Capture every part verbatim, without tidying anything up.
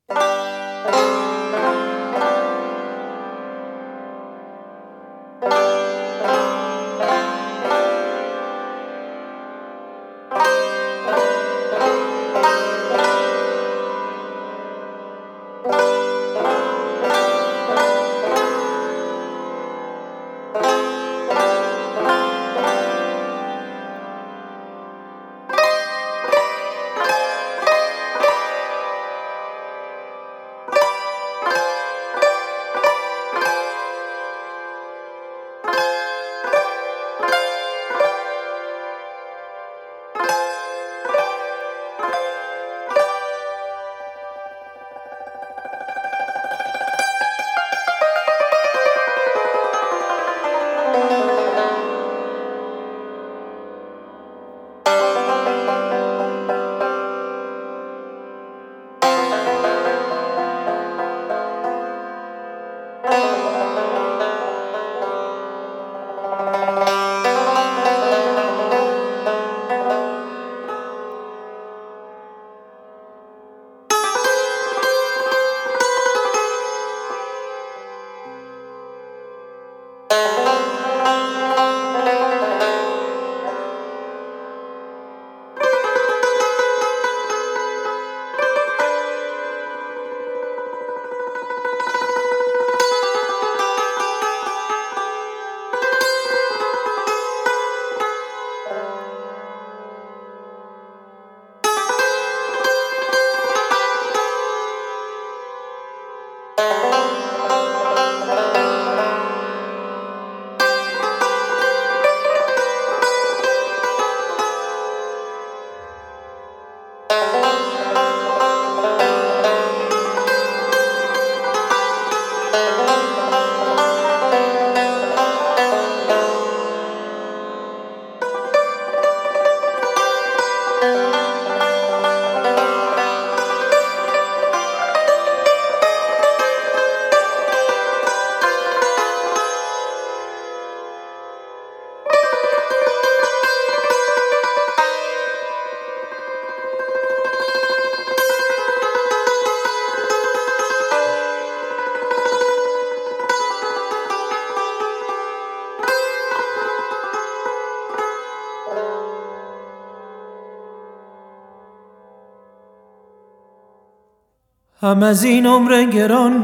هم از این عمر گران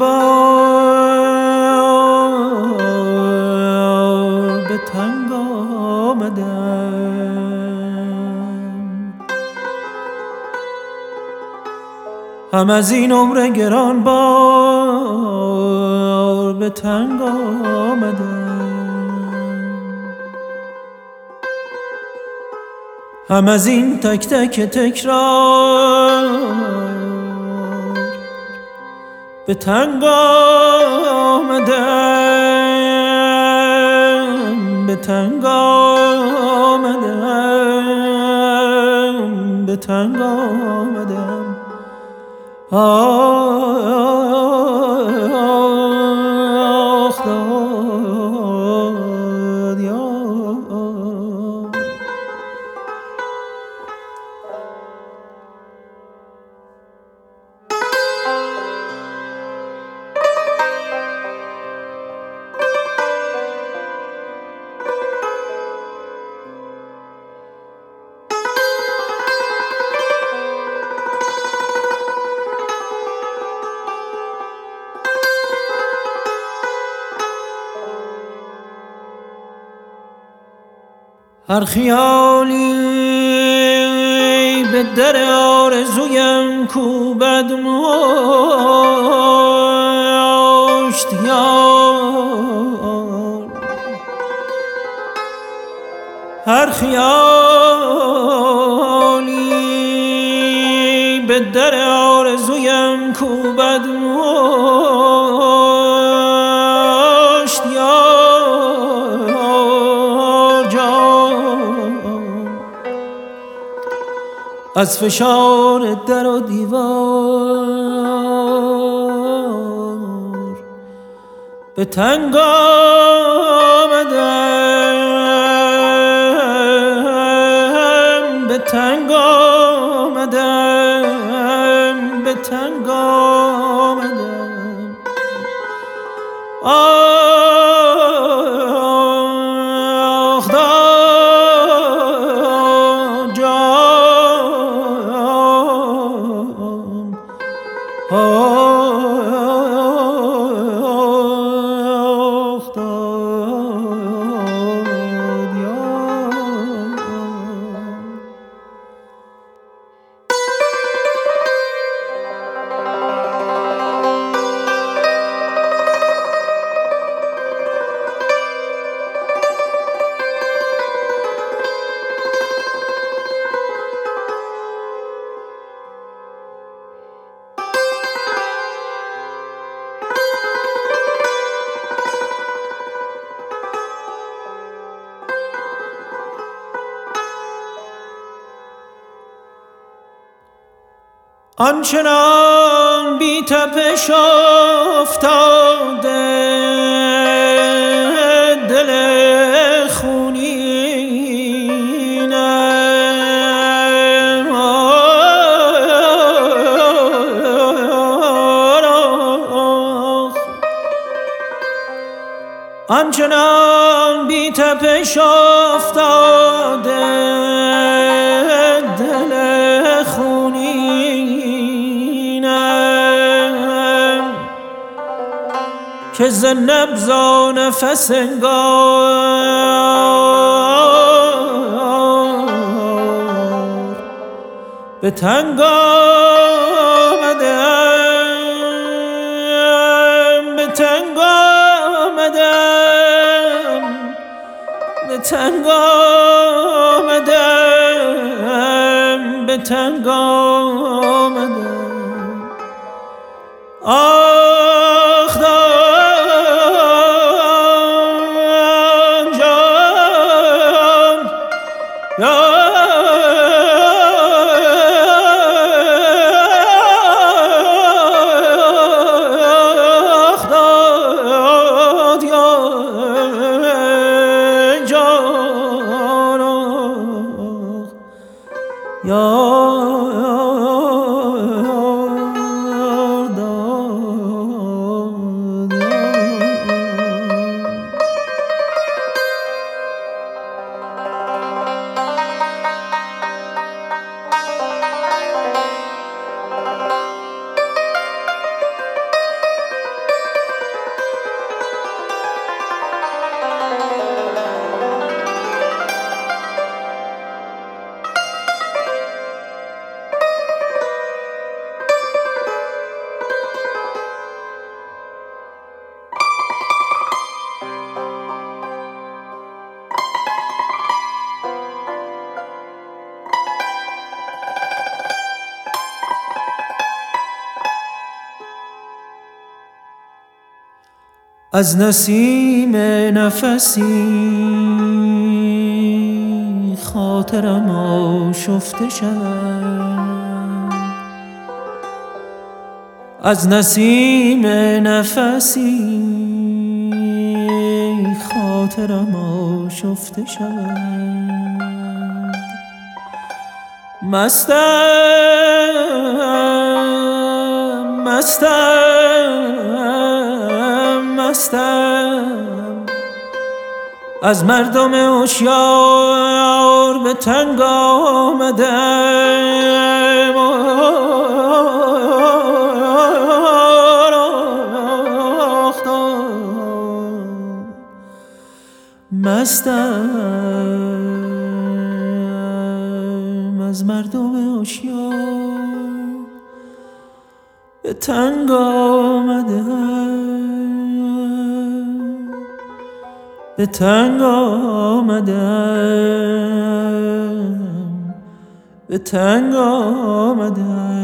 بار به تنگ آمدم، هم از این عمر گران بار به تنگ آمدم، هم از این تک تک تکرار به تنگ آمدم، به تنگ آمدم، به تنگ آمدم. آخ داد یا هر خیالی به در آرزویم کوبد مشت یار، هر خیالی به در آرزویم کوبد مشت یار جان، از فشار در و دیوار به تنگ آمدم، به تنگ آمدم، به تنگ آمدم. آنچنان بی تپش افتاده دل خونینم، آنچنان بی تپش افتاده دل خونینم که ز نبض و نفس انگار به تنگ آمدم، به تنگ آمدم، به تنگ آمدم، به تنگ آمدم. آخ دان جان یا از نسیم نفسی خاطرم آشفته شود، از نسیم نفسی خاطرم آشفته شود. مستم مستم مستم از مردم هوشیار به تنگ آمدم. مستم از مردم هوشیار به تنگ آمدم، به تنگ آمدم، به تنگ آمدم.